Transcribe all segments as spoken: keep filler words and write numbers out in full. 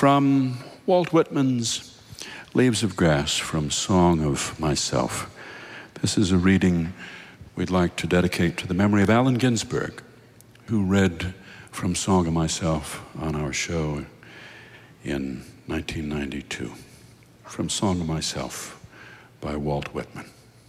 From Walt Whitman's Leaves of Grass from Song of Myself. This is a reading we'd like to dedicate to the memory of Allen Ginsberg, who read from Song of Myself on our show in nineteen ninety-two. From Song of Myself by Walt Whitman.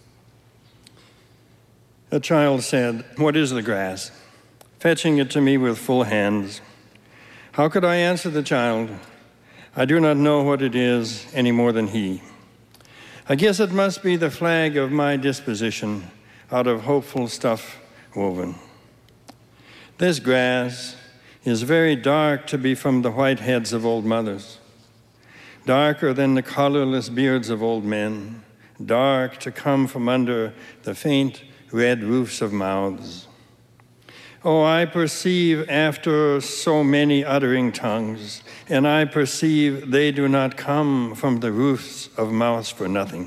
A child said, "What is the grass?" fetching it to me with full hands. How could I answer the child? I do not know what it is any more than he. I guess it must be the flag of my disposition, out of hopeful stuff woven. This grass is very dark to be from the white heads of old mothers, darker than the colorless beards of old men, dark to come from under the faint red roofs of mouths. Oh, I perceive after so many uttering tongues, and I perceive they do not come from the roofs of mouths for nothing.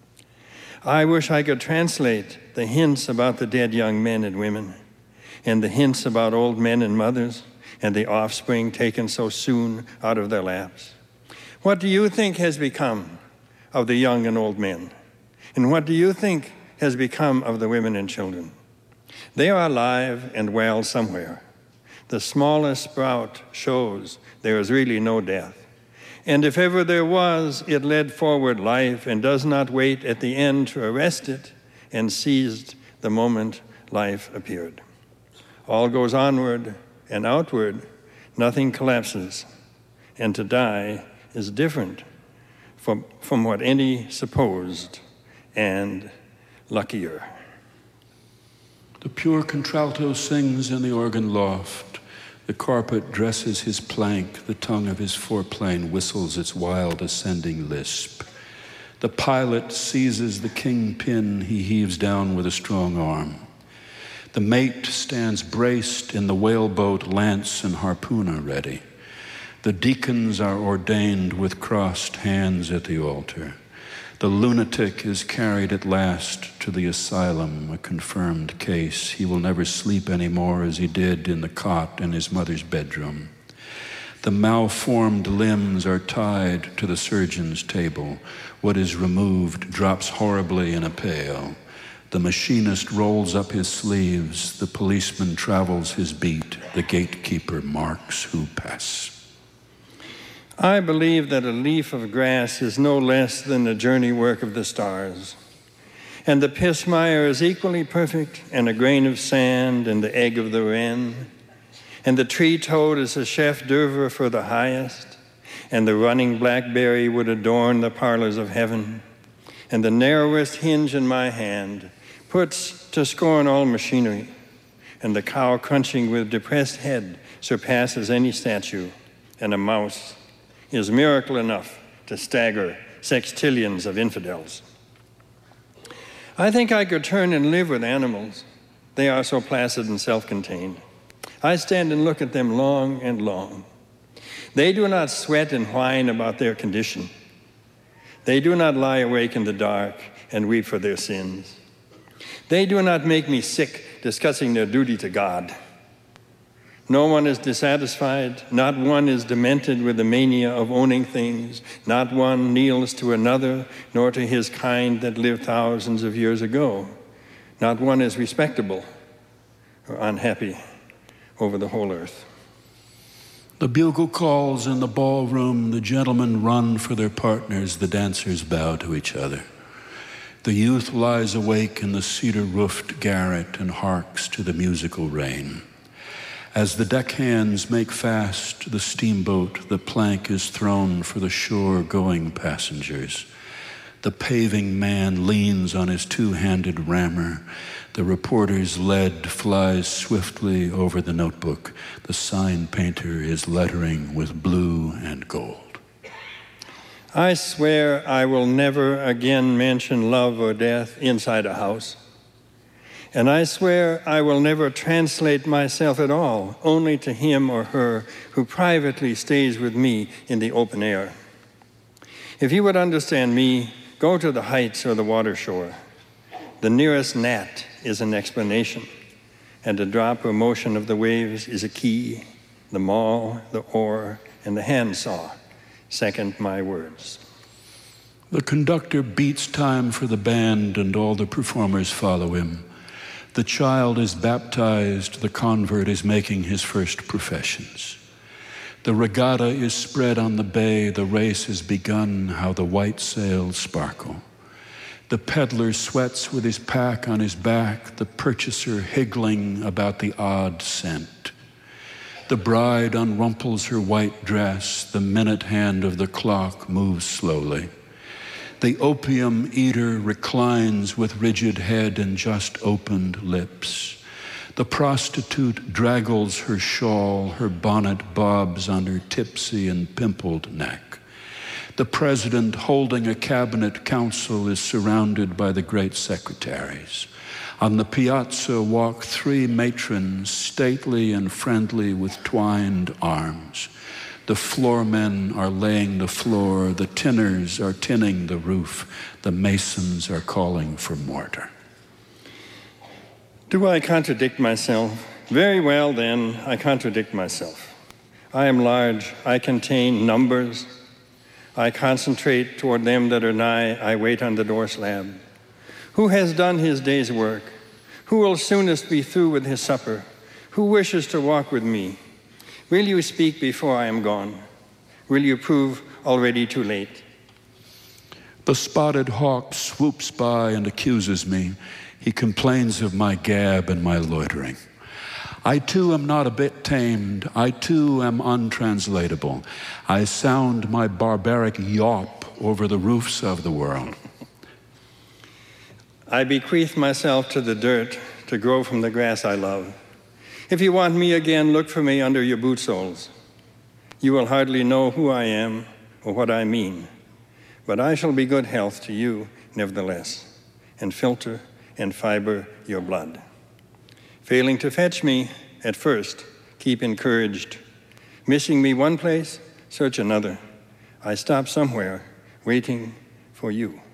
I wish I could translate the hints about the dead young men and women, and the hints about old men and mothers, and the offspring taken so soon out of their laps. What do you think has become of the young and old men? And what do you think has become of the women and children? They are alive and well somewhere. The smallest sprout shows there is really no death. And if ever there was, it led forward life and does not wait at the end to arrest it and seized the moment life appeared. All goes onward and outward, nothing collapses. And to die is different from, from what any supposed, and luckier. The pure contralto sings in the organ loft. The carpet dresses his plank. The tongue of his foreplane whistles its wild ascending lisp. The pilot seizes the kingpin he heaves down with a strong arm. The mate stands braced in the whaleboat, lance and harpoon are ready. The deacons are ordained with crossed hands at the altar. The lunatic is carried at last to the asylum, a confirmed case. He will never sleep anymore as he did in the cot in his mother's bedroom. The malformed limbs are tied to the surgeon's table. What is removed drops horribly in a pail. The machinist rolls up his sleeves. The policeman travels his beat. The gatekeeper marks who pass. I believe that a leaf of grass is no less than the journey work of the stars. And the pismire is equally perfect, and a grain of sand and the egg of the wren. And the tree toad is a chef d'oeuvre for the highest, and the running blackberry would adorn the parlors of heaven. And the narrowest hinge in my hand puts to scorn all machinery, and the cow crunching with depressed head surpasses any statue, and a mouse is miracle enough to stagger sextillions of infidels. I think I could turn and live with animals. They are so placid and self-contained. I stand and look at them long and long. They do not sweat and whine about their condition. They do not lie awake in the dark and weep for their sins. They do not make me sick discussing their duty to God. No one is dissatisfied, not one is demented with the mania of owning things, not one kneels to another, nor to his kind that lived thousands of years ago. Not one is respectable or unhappy over the whole earth. The bugle calls in the ballroom, the gentlemen run for their partners, the dancers bow to each other. The youth lies awake in the cedar-roofed garret and harks to the musical rain. As the deckhands make fast the steamboat, the plank is thrown for the shore-going passengers. The paving man leans on his two-handed rammer. The reporter's lead flies swiftly over the notebook. The sign painter is lettering with blue and gold. I swear I will never again mention love or death inside a house. And I swear I will never translate myself at all, only to him or her who privately stays with me in the open air. If you would understand me, go to the heights or the water shore. The nearest gnat is an explanation, and the drop or motion of the waves is a key, the maul, the oar, and the handsaw second my words. The conductor beats time for the band, and all the performers follow him. The child is baptized, the convert is making his first professions. The regatta is spread on the bay, the race has begun, how the white sails sparkle. The peddler sweats with his pack on his back, the purchaser higgling about the odd cent. The bride unrumples her white dress, the minute hand of the clock moves slowly. The opium eater reclines with rigid head and just opened lips. The prostitute draggles her shawl, her bonnet bobs on her tipsy and pimpled neck. The president, holding a cabinet council, is surrounded by the great secretaries. On the piazza walk three matrons, stately and friendly with twined arms. The floormen are laying the floor, the tinners are tinning the roof, the masons are calling for mortar. Do I contradict myself? Very well, then, I contradict myself. I am large, I contain numbers. I concentrate toward them that are nigh, I wait on the door slab. Who has done his day's work? Who will soonest be through with his supper? Who wishes to walk with me? Will you speak before I am gone? Will you prove already too late? The spotted hawk swoops by and accuses me. He complains of my gab and my loitering. I too am not a bit tamed. I too am untranslatable. I sound my barbaric yawp over the roofs of the world. I bequeath myself to the dirt to grow from the grass I love. If you want me again, look for me under your boot soles. You will hardly know who I am or what I mean, but I shall be good health to you nevertheless, and filter and fiber your blood. Failing to fetch me at first, keep encouraged. Missing me one place, search another. I stop somewhere, waiting for you.